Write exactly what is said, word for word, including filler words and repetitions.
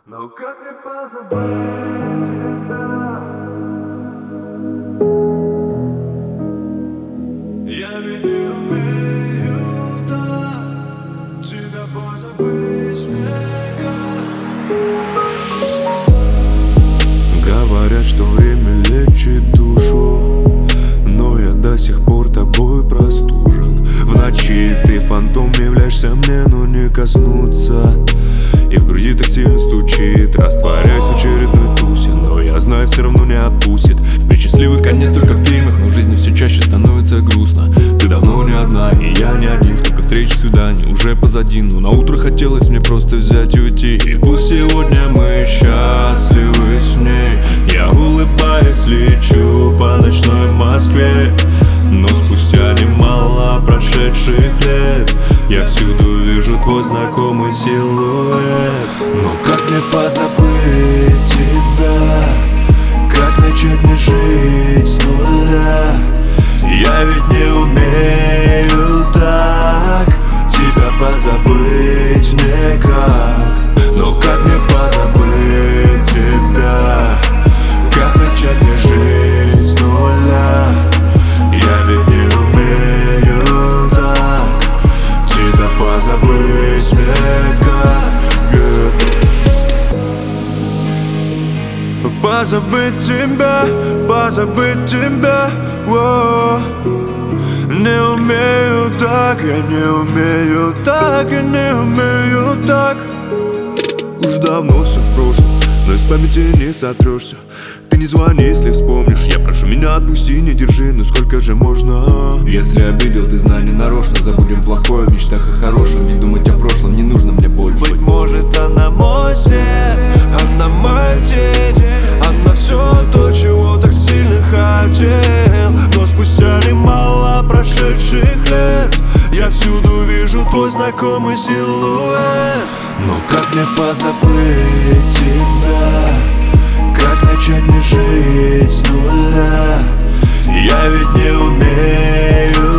Но как мне позабыть тебя? Я ведь не умею так тебя позабыть никак. Говорят, что время лечит душу, но я до сих пор тобой простужен. В ночи ты фантом являешься мне, но не коснуться. И в груди так сильно стучит, растворяясь в очередной тусе. Но я знаю, все равно не отпустит. Ведь счастливый конец только в фильмах, но в жизни все чаще становится грустно. Ты давно не одна, и я не один. Сколько встреч, свиданий уже позади, но на утро хотелось мне просто взять и уйти. И пусть сегодня мы счастливы с ней, я улыбаясь лечу по ночной Москве. Но спустя немало прошедших лет я всюду вижу твой знакомый силуэт. Но как мне позабыть тебя? Как начать мне жить с нуля? Я ведь не умею так тебя позабыть никак. Но как мне позабыть тебя? Как начать мне жить с нуля? Я ведь не умею так тебя позабыть никак. Позабыть тебя, позабыть тебя, о, не умею так, я не умею так, я не умею так. Уж давно все в прошлом, но из памяти не сотрешься. Ты не звони, если вспомнишь, я прошу меня отпусти, не держи, ну сколько же можно? Если обидел, ты знай, не нарочно. Забудем плохое в мечтах о хорошем. Не думать о прошлом, не нужно мне больше. Быть может, она мой свет, она моя тень, она все то, чего так сильно хотел. Но спустя немало прошедших лет я всюду вижу твой знакомый силуэт. Но как мне позабыть тебя? Как начать мне жить с нуля? Я ведь не умею